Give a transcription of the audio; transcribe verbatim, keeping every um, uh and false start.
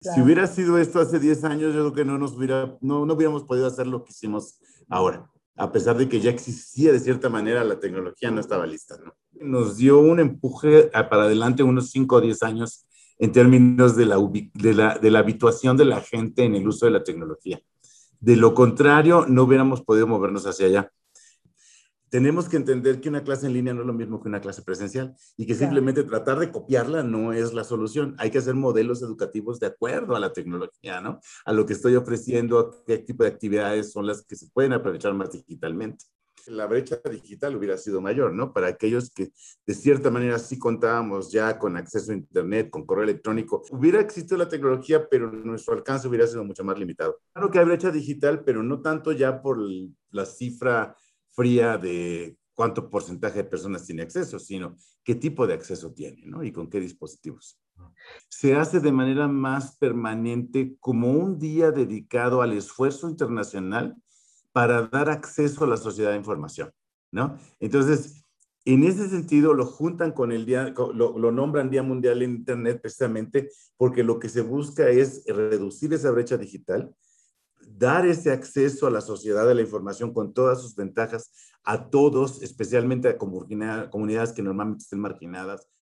Si Claro. hubiera sido esto hace diez años, yo creo que no nos hubiera, no, no hubiéramos podido hacer lo que hicimos ahora. A pesar de que ya existía de cierta manera, la tecnología no estaba lista, ¿no? Nos dio un empuje para adelante unos cinco o diez años en términos de la, de, la, de la habituación de la gente en el uso de la tecnología. De lo contrario, no hubiéramos podido movernos hacia allá. Tenemos que entender que una clase en línea no es lo mismo que una clase presencial y que Claro. simplemente tratar de copiarla no es la solución. Hay que hacer modelos educativos de acuerdo a la tecnología, ¿no? A lo que estoy ofreciendo, a qué tipo de actividades son las que se pueden aprovechar más digitalmente. La brecha digital hubiera sido mayor, ¿no? Para aquellos que de cierta manera sí contábamos ya con acceso a Internet, con correo electrónico, hubiera existido la tecnología, pero nuestro alcance hubiera sido mucho más limitado. Claro que hay brecha digital, pero no tanto ya por la cifra fría de cuánto porcentaje de personas tiene acceso, sino qué tipo de acceso tiene, ¿no? Y con qué dispositivos. Se hace de manera más permanente como un día dedicado al esfuerzo internacional para dar acceso a la sociedad de información, ¿no? Entonces, en ese sentido, lo juntan con el día, lo, lo nombran Día Mundial en Internet precisamente porque lo que se busca es reducir esa brecha digital, dar ese acceso a la sociedad de la información con todas sus ventajas a todos, especialmente a comunidades que normalmente estén marginadas.